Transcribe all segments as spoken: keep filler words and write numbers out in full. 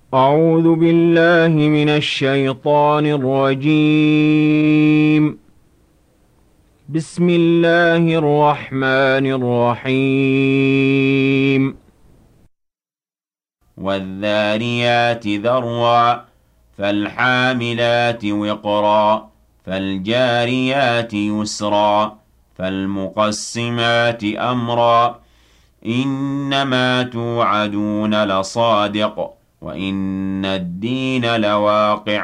أعوذ بالله من الشيطان الرجيم. بسم الله الرحمن الرحيم. والذاريات ذروا فالحاملات وقرا فالجاريات يسرا فالمقسمات أمرا إنما توعدون لصادق وإن الدين لواقع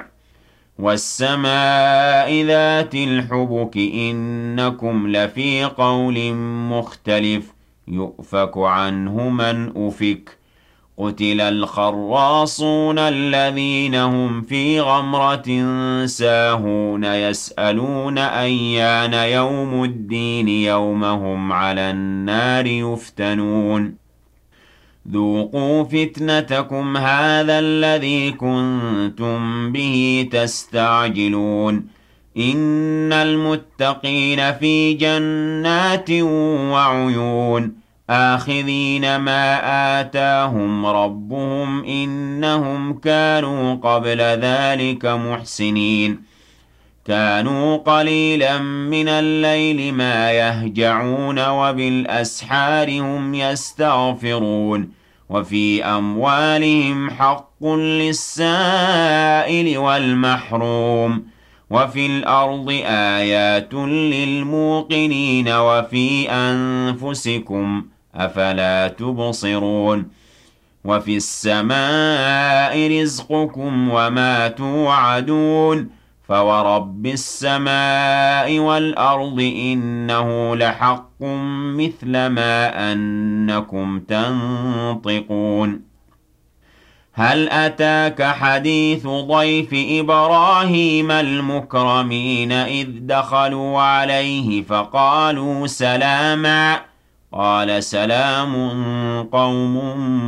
والسماء ذات الحبك إنكم لفي قول مختلف يؤفك عنه من أفك قتل الخراصون الذين هم في غمرة ساهون يسألون أيان يوم الدين يوم هم على النار يفتنون ذوقوا فتنتكم هذا الذي كنتم به تستعجلون إن المتقين في جنات وعيون آخذين ما آتاهم ربهم إنهم كانوا قبل ذلك محسنين كانوا قليلا من الليل ما يهجعون وبالأسحار هم يستغفرون وفي أموالهم حق للسائل والمحروم وفي الأرض آيات للموقنين وفي أنفسكم أفلا تبصرون وفي السماء رزقكم وما توعدون فورب السماء والأرض إنه لحق مثل ما أنكم تنطقون هل أتاك حديث ضيف إبراهيم المكرمين إذ دخلوا عليه فقالوا سلاما قال سلام قوم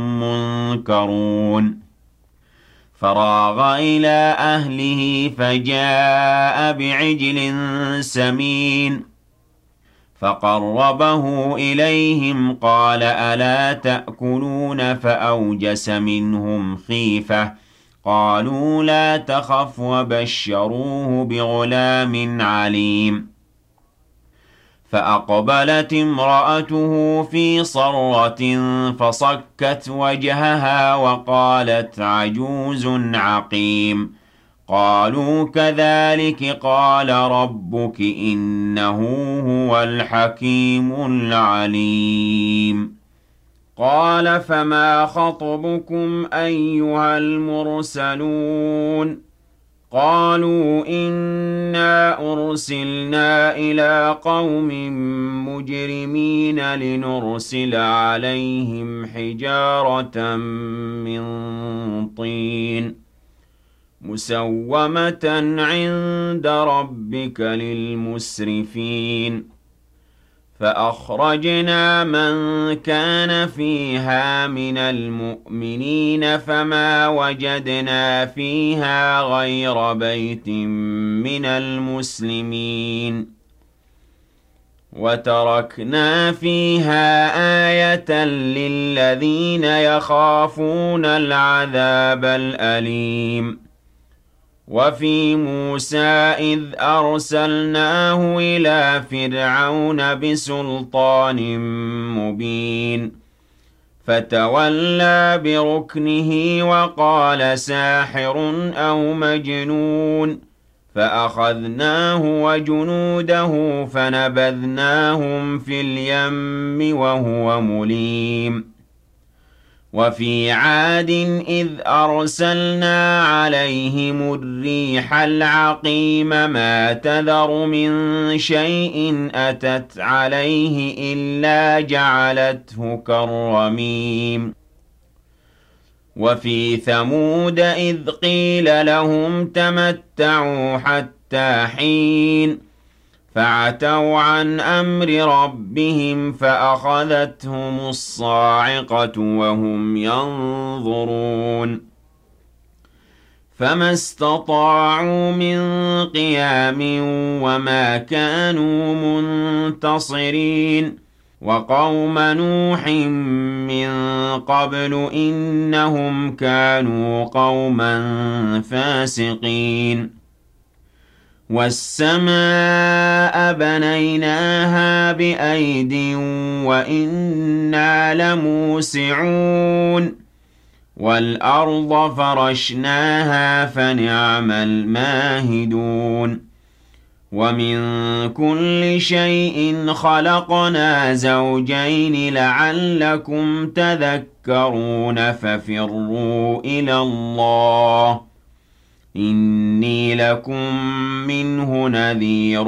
منكرون فراغ إلى أهله فجاء بعجل سمين فقربه إليهم قال ألا تأكلون فأوجس منهم خيفة قالوا لا تخف وبشروه بغلام عليم فأقبلت امرأته في صرة فصكت وجهها وقالت عجوز عقيم قالوا كذلك قال ربك إنه هو الحكيم العليم قال فما خطبكم أيها المرسلون قالوا إنا أرسلنا إلى قوم مجرمين لنرسل عليهم حجارة من طين مسومة عند ربك للمسرفين فأخرجنا من كان فيها من المؤمنين فما وجدنا فيها غير بيت من المسلمين وتركنا فيها آية للذين يخافون العذاب الأليم وفي موسى إذ أرسلناه إلى فرعون بسلطان مبين فتولى بركنه وقال ساحر أو مجنون فأخذناه وجنوده فنبذناهم في اليم وهو مليم وفي عاد إذ أرسلنا عليهم الريح العقيم ما تذر من شيء أتت عليه إلا جعلته كالرميم وفي ثمود إذ قيل لهم تمتعوا حتى حين فعتوا عن أمر ربهم فأخذتهم الصاعقة وهم ينظرون فما استطاعوا من قيام وما كانوا منتصرين وقوم نوح من قبل إنهم كانوا قوما فاسقين والسماء بنيناها بأيد وإنا لموسعون والأرض فرشناها فنعم الماهدون ومن كل شيء خلقنا زوجين لعلكم تذكرون ففروا إلى الله إني لكم منه نذير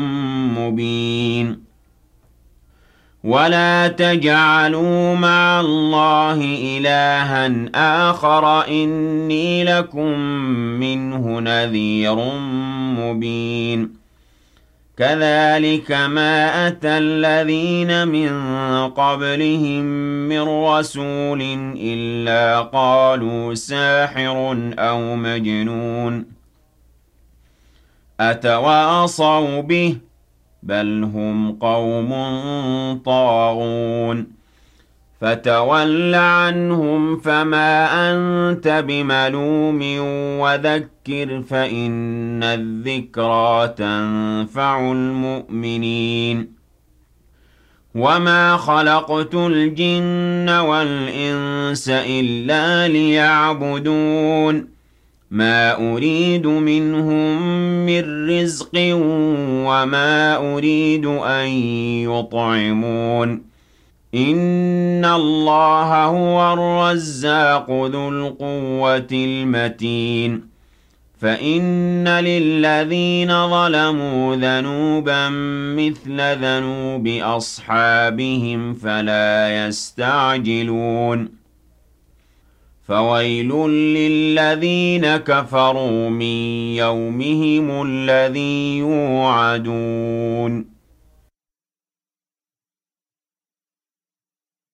مبين ولا تجعلوا مع الله إلها آخر إني لكم منه نذير مبين كذلك ما أتى الذين من قبلهم من رسول إلا قالوا ساحر أو مجنون أتواصوا به بل هم قوم طاغون فتول عنهم فما أنت بملوم وذكر فإن الذكرى تنفع المؤمنين وما خلقت الجن والإنس إلا ليعبدون ما أريد منهم من رزق وما أريد أن يطعمون إن الله هو الرزاق ذو القوة المتين فإن للذين ظلموا ذنوبا مثل ذنوب أصحابهم فلا يستعجلون فويل للذين كفروا من يومهم الذي يوعدون